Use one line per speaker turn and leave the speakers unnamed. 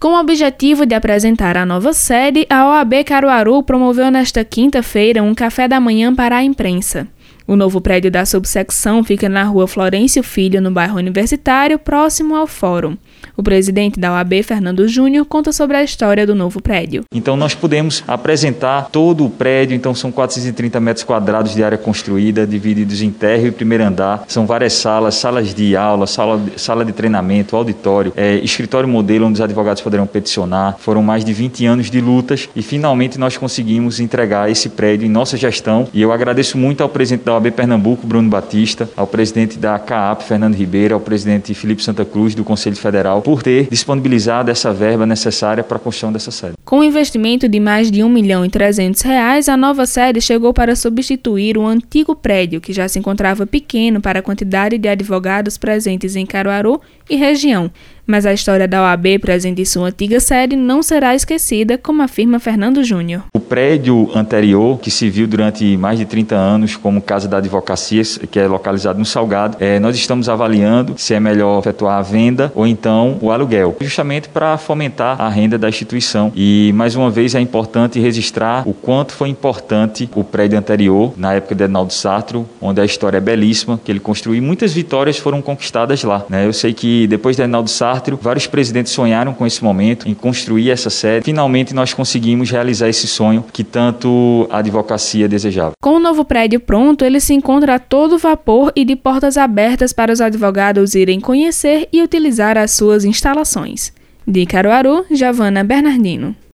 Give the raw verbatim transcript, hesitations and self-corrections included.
Com o objetivo de apresentar a nova sede, a O A B Caruaru promoveu nesta quinta-feira um café da manhã para a imprensa. O novo prédio da subsecção fica na rua Florencio Filho, no bairro Universitário, próximo ao Fórum. O presidente da O A B, Fernando Júnior, conta sobre a história do novo prédio.
Então nós pudemos apresentar todo o prédio, então são quatrocentos e trinta metros quadrados de área construída, divididos em térreo e primeiro andar. São várias salas, salas de aula, sala, sala de treinamento, auditório, é, escritório modelo onde os advogados poderão peticionar. Foram mais de vinte anos de lutas e finalmente nós conseguimos entregar esse prédio em nossa gestão. E eu agradeço muito ao presidente da O A B Pernambuco, Bruno Batista, ao presidente da C A A P, Fernando Ribeiro, ao presidente Felipe Santa Cruz, do Conselho Federal, por ter disponibilizado essa verba necessária para a construção dessa sede.
Com um investimento de mais de um milhão e trezentos reais, a nova sede chegou para substituir o antigo prédio, que já se encontrava pequeno para a quantidade de advogados presentes em Caruaru e região. Mas a história da O A B presente em sua antiga sede não será esquecida, como afirma Fernando Júnior.
O prédio anterior, que se viu durante mais de trinta anos como Casa da Advocacia, que é localizado no Salgado, é, nós estamos avaliando se é melhor efetuar a venda ou então o aluguel, justamente para fomentar a renda da instituição. E, mais uma vez, é importante registrar o quanto foi importante o prédio anterior, na época de Edinaldo Sartro, onde a história é belíssima, que ele construiu. Muitas vitórias foram conquistadas lá, né? Eu sei que depois de Edinaldo Sartro, vários presidentes sonharam com esse momento, em construir essa sede. Finalmente, nós conseguimos realizar esse sonho que tanto a advocacia desejava.
Com o novo prédio pronto, ele se encontra a todo vapor e de portas abertas para os advogados irem conhecer e utilizar as suas instalações. De Caruaru, Giovana Bernardino.